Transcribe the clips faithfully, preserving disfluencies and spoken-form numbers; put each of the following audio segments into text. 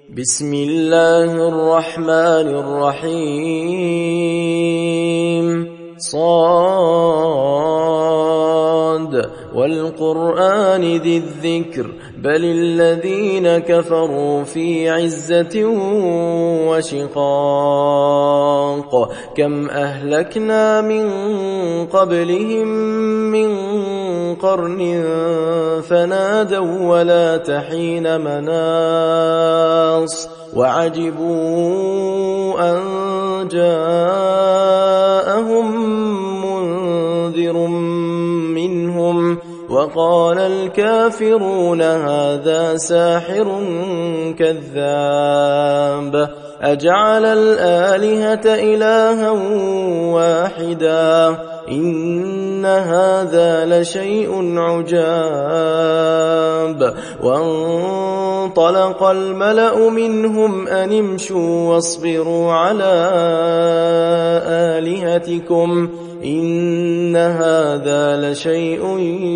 بسم الله الرحمن الرحيم صاد والقرآن ذي الذكر بل الذين كفروا في عزة وشقاق كم أهلكنا من قبلهم من قرن فنادوا ولا تحين مناص وعجبوا أن جاءهم منذر منهم وقال الكافرون هذا ساحر كذاب أجعل الآلهة إلها واحدا إن هذا لشيء عجاب وانطلق الملأ منهم أن امشوا واصبروا على آلهتكم إن هذا لشيء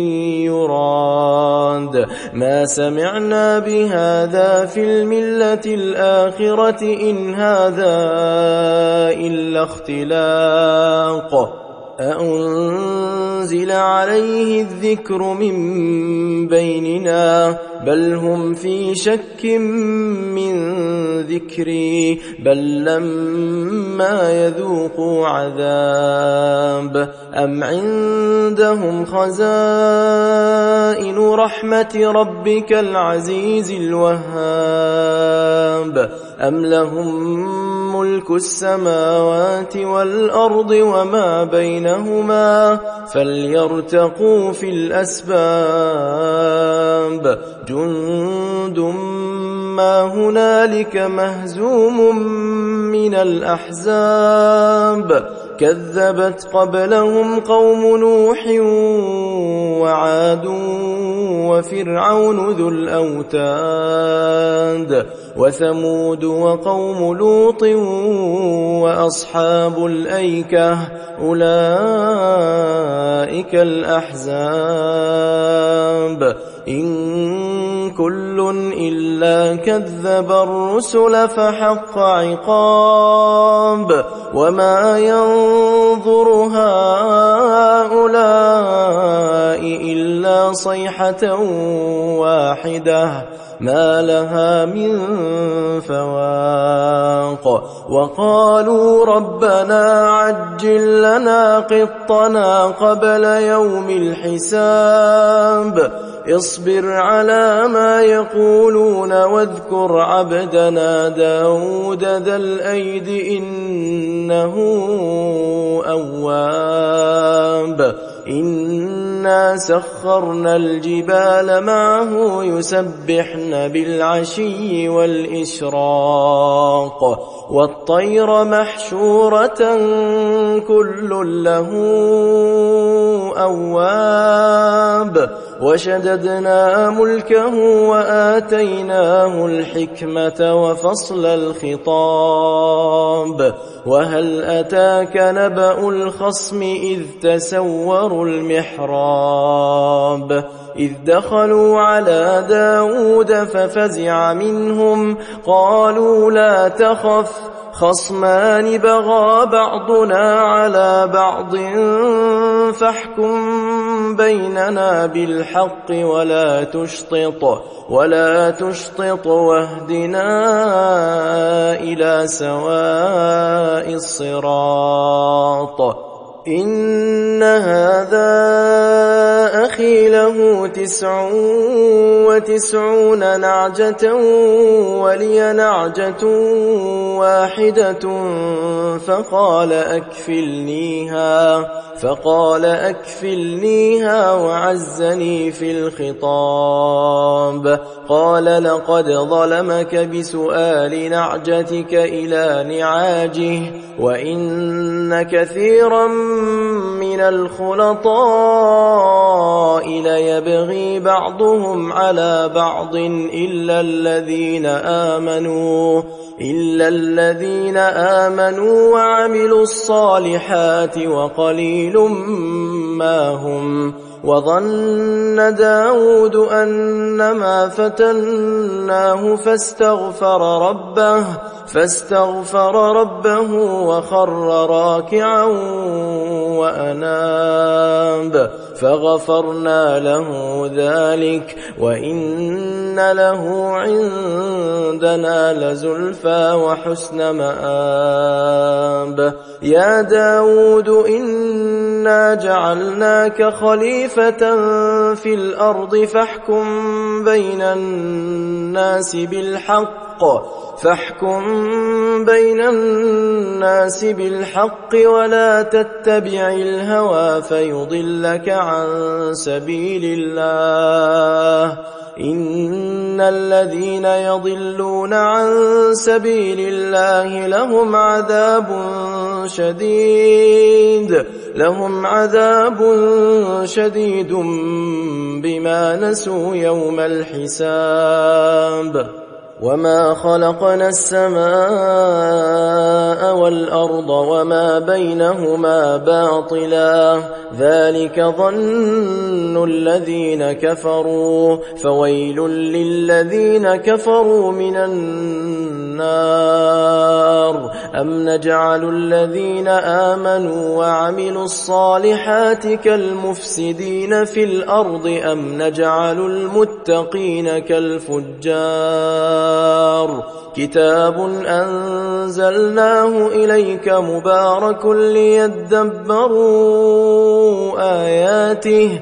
يراد ما سمعنا بهذا في الملة الآخرة إن هذا إلا اختلاق أأنزل عليه الذكر من بيننا بل هم في شك من ذكري بل لما يذوقوا عذاب أم عندهم خزائن رحمة ربك العزيز الوهاب أم لهم ملك السماوات والأرض وما بينهما فليرتقوا في الأسباب جند ما هنالك مهزوم من الأحزاب كذبت قبلهم قوم نوح وعاد وفرعون ذو الأوتاد وثمود وقوم لوط وأصحاب الأيكة أولئك الأحزاب إن كل إلا كذب الرسل فحق عقاب وما ينظر هؤلاء إلا صيحة واحدة ما لها من فواق وقالوا ربنا عجل لنا قطنا قبل يوم الحساب اصبر على ما يقولون واذكر عبدنا داود ذا الأيد إنه أواب إنا سخرنا الجبال معه يسبحن بالعشي والإشراق والطير محشورة كل له أواب وشددنا ملكه وآتيناه الحكمة وفصل الخطاب وهل أتاك نبأ الخصم إذ تسوروا المحراب إذ دخلوا على داود ففزع منهم قالوا لا تخف خصمان بغى بعضنا على بعض فاحكم بيننا بالحق ولا تشطط ولا تشطط واهدنا إلى سواء الصراط إن هذا أخي له تسع وتسعون نعجة ولي نعجة واحدة فقال أكفلنيها فقال أكفلنيها وعزني في الخطاب قال لقد ظلمك بسؤال نعجتك إلى نعاجه وإن كثيرا من الخلطاء ليبغي بعضهم على بعض إلا الذين آمنوا إلا الذين آمنوا وعملوا الصالحات وقليل ما هم وظن داود أنما فتناه فاستغفر ربه فاستغفر ربه وخر راكعا وأناب فغفرنا له ذلك وإن له عندنا لزلفى وحسن مآب. يا داود إنا جعلناك خليفة في الأرض فاحكم بين الناس بالحق فاحكم بين الناس بالحق ولا تتبع الهوى فيضلك عن سبيل الله. إن الذين يضلون عن سبيل الله لهم عذاب شديد لهم عذاب شديد بما نسوا يوم الحساب. وما خلقنا السماء والأرض وما بينهما باطلا ذلك ظن الذين كفروا فويل للذين كفروا من النار. أم نجعل الذين آمنوا وعملوا الصالحات كالمفسدين في الأرض أم نجعل المتقين كالفجار. كتاب أنزلناه إليك مبارك ليدبروا آياته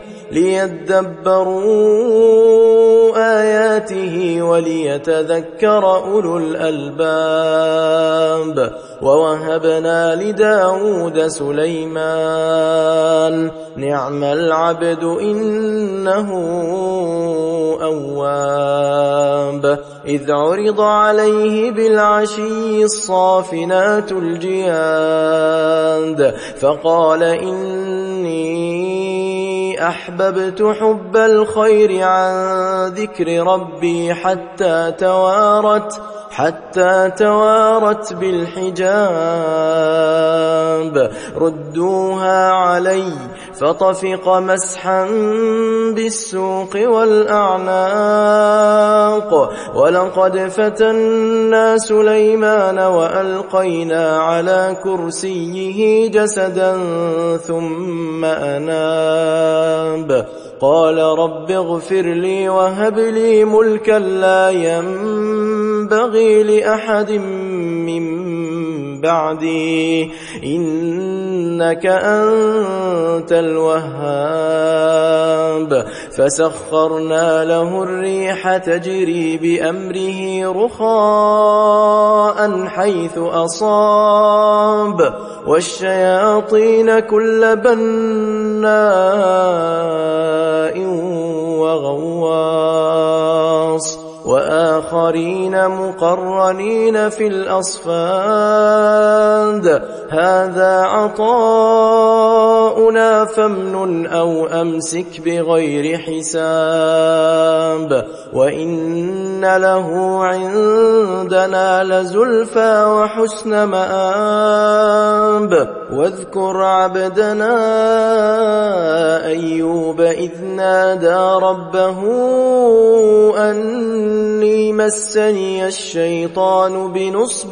ليدبروا آياته وليتذكر أولو الألباب. ووهبنا لداود سليمان نعم العبد إنه أواب. إذ عرض عليه بالعشي الصافنات الجياد فقال إني أحببت حب الخير عن ذكر ربي حتى توارت حتى توارت بالحجاب. ردوها علي فطفق مسحا بالسوق والأعناق. ولقد فتنا سليمان وألقينا على كرسيه جسدا ثم أناب. قال رب اغفر لي وهب لي ملكا لا ينبغي لأحد من بعدي إنك أنت الوهاب. فسخرنا له الريح تجري بأمره رخاء حيث أصاب والشياطين كل بناء وغواص وآخرين مقرنين في الأصفاد. هذا عطاؤنا فامنن أو أمسك بغير حساب. وإن له عندنا لزلفى وحسن مآب. واذكر عبدنا أيوب إذ نادى ربه أني مسني الشيطان بنصب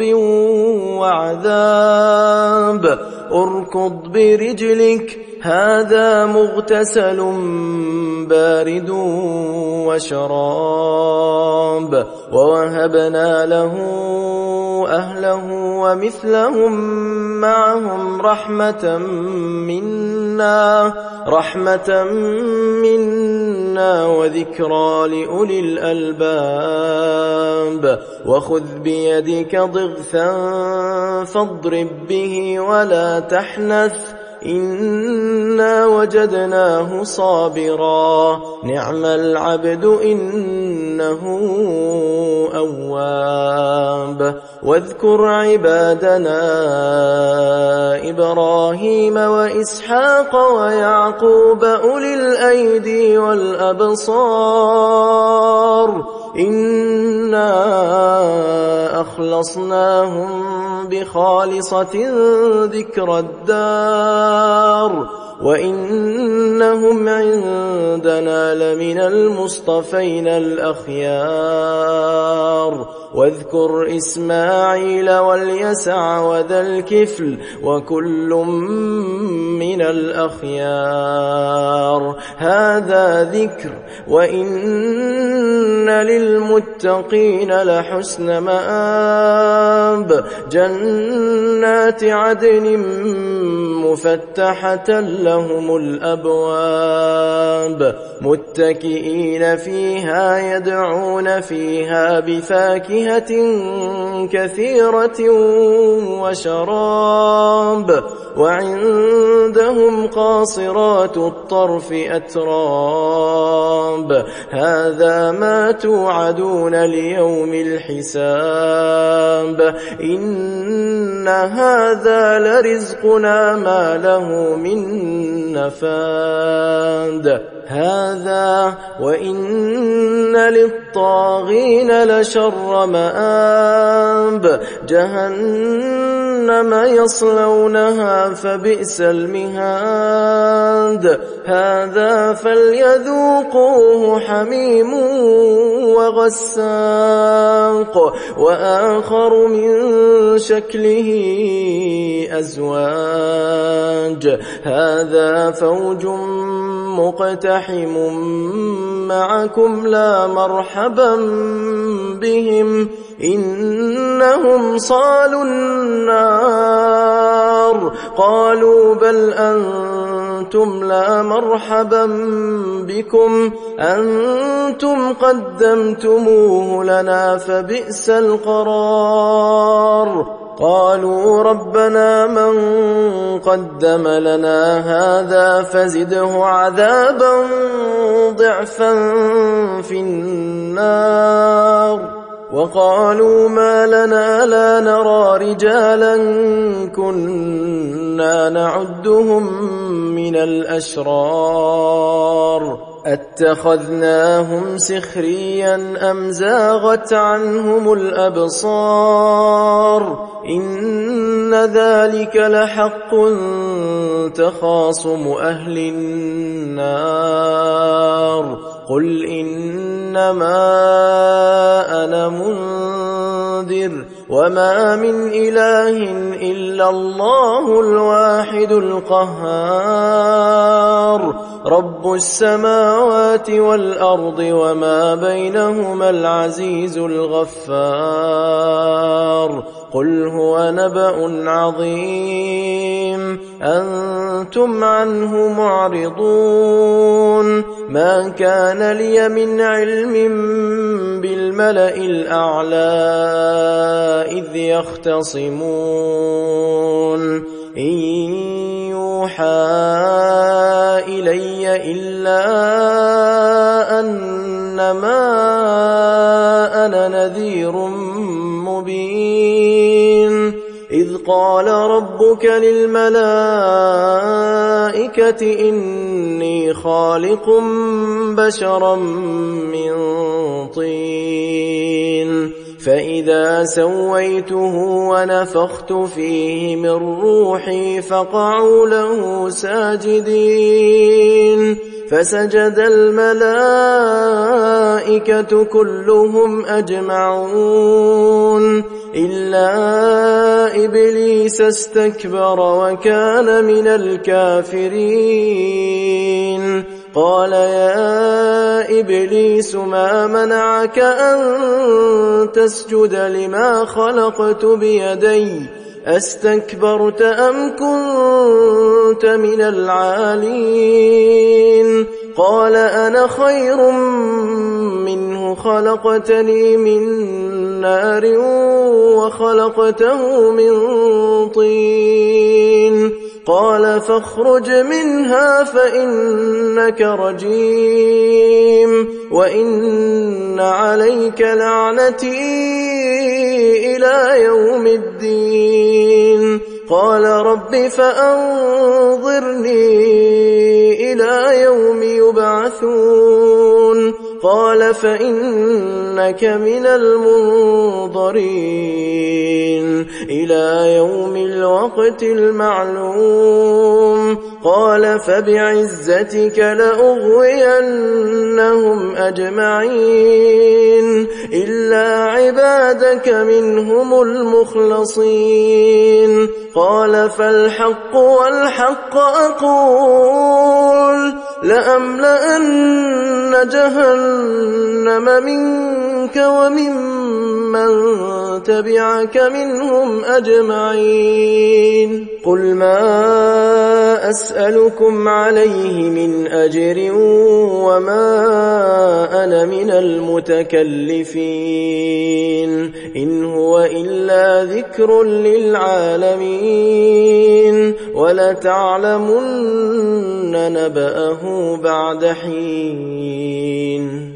وعذاب. اركض برجلك هذا مغتسل بارد وشراب. ووهبنا له أهله ومثلهم معهم رحمة منا رحمة منا وذكرى لأولي الألباب. وخذ بيدك ضغثا فاضرب به ولا تحنث إنا وجدناه صابرا نعم العبد إنه أواب. واذكر عبادنا إبراهيم وإسحاق ويعقوب أولي الأيدي والأبصار إنا أخلصناهم بخالصة ذكر الدار وإنهم عندنا لمن المصطفين الأخيار واذكر إسماعيل واليسع وذا الكفل وكل من الأخيار هذا ذكر وإن للمتقين لحسن مآب جنات عدن مفتحة لهم الأبواب متكئين فيها يدعون فيها بفاكهة كثيرة وشراب وعندهم قاصرات الطرف أتراب هذا ما توعدون ليوم الحساب إن هذا لرزقنا ما له من نفاد هذا وإن للطاغين لشر مآب جهنم يصلونها فبئس المهاد هذا فليذوقوه حميم وغساق وآخر من شكله أزواج هذا فوج مقتحم معكم لا مرحبا بهم إنهم صالوا النار قالوا بل أنتم لا مرحبا بكم أنتم قدمتموه لنا فبئس القرار قالوا ربنا من قدم لنا هذا فزده عذابا ضعفا في النار وقالوا ما لنا لا نرى رجالا كنا نعدهم من الأشرار أتخذناهم سخريا أم زاغت عنهم الأبصار إن ذلك لحق تخاصم أهل النار قل إنما أنا منذر وما من إله إلا الله الواحد القهار رب السماوات والأرض وما بينهما العزيز الغفار قل هو نبأ عظيم أنتم عنه معرضون ما كان لي من علم بالملأ الأعلى إذ يختصمون إن يوحى إلي إلا أنما أنا نذير مبين إذ قال ربك للملائكة إني خالق بشرا من طين فإذا سويته ونفخت فيه من روحي فقعوا له ساجدين فسجد الملائكة كلهم أجمعون إلا إبليس استكبر وكان من الكافرين قال يا إبليس ما منعك أن تسجد لما خلقت بيدي أستكبرت أم كنت من العالين قال أنا خير منه خلقتني من نار وخلقته من طين قال فاخرج منها فإنك رجيم وإن عليك لعنتي إلى يوم الدين قال رب فأنظرني إلى يوم يبعثون قال فإنك من المنظرين إلى يوم الوقت المعلوم قال فبعزتك لأغوينهم أجمعين إلا عبادك منهم المخلصين قال فالحق والحق أقول لأملأن جهنم منك وممن تبعك منهم أجمعين قل ما أسألكم عليه من أجر وما أنا من المتكلفين إن هو إلا ذكر للعالمين ولتعلمن نبأه بعد حين